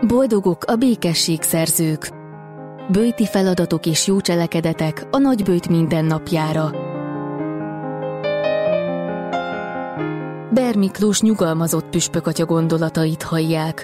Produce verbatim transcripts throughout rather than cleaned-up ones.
Boldogok a békességszerzők. Böjti feladatok és jó cselekedetek a nagyböjt mindennapjára. Ber Miklós nyugalmazott püspökatya gondolatait hallják.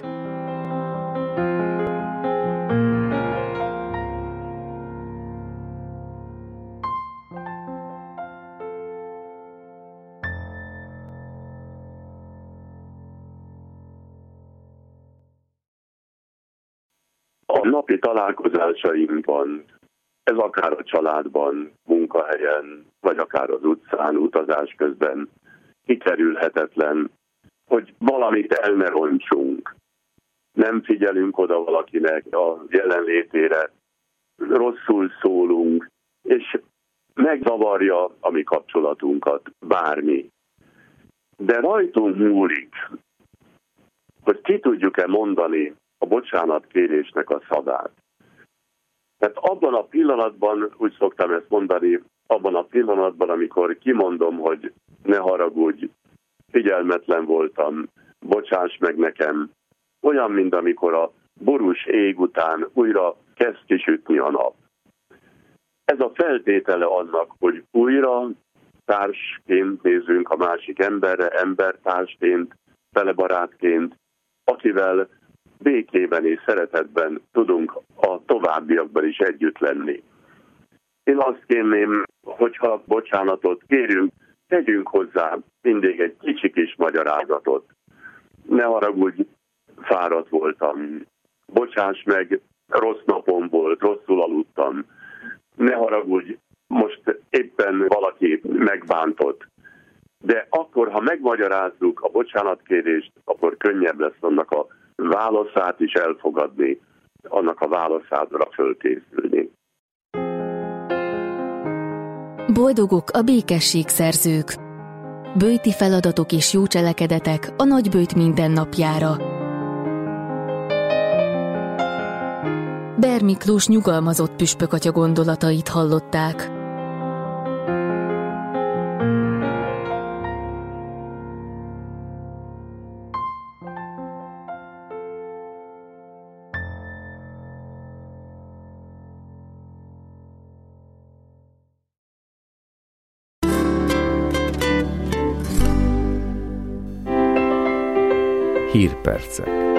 A napi találkozásainkban, ez akár a családban, munkahelyen, vagy akár az utcán, utazás közben kikerülhetetlen, hogy valamit el ne roncsunk. Nem figyelünk oda valakinek a jelenlétére, rosszul szólunk, és megzavarja a mi kapcsolatunkat bármi. De rajtunk múlik, hogy ki tudjuk-e mondani a bocsánatkérésnek a szavát. Mert abban a pillanatban, úgy szoktam ezt mondani, abban a pillanatban, amikor kimondom, hogy ne haragudj, figyelmetlen voltam, bocsáss meg nekem, olyan, mint amikor a borús ég után újra kezd kisütni a nap. Ez a feltétele annak, hogy újra társként nézzünk a másik emberre, embertársként, felebarátként, akivel békében és szeretetben tudunk a továbbiakban is együtt lenni. Én azt kérném, hogyha bocsánatot kérünk, tegyünk hozzá mindig egy kicsi kis magyarázatot. Ne haragudj, fáradt voltam. Bocsáss meg, rossz napom volt, rosszul aludtam. Ne haragudj, most éppen valaki megbántott. De akkor, ha megmagyarázzuk a bocsánatkérést, akkor könnyebb lesz annak a válaszát is elfogadni, annak a válaszára fölkészülni. Boldogok a békességszerzők. Böjti feladatok és jó cselekedetek a nagyböjt mindennapjára. Ber Miklós nyugalmazott püspökatya gondolatait hallották. Hírpercek.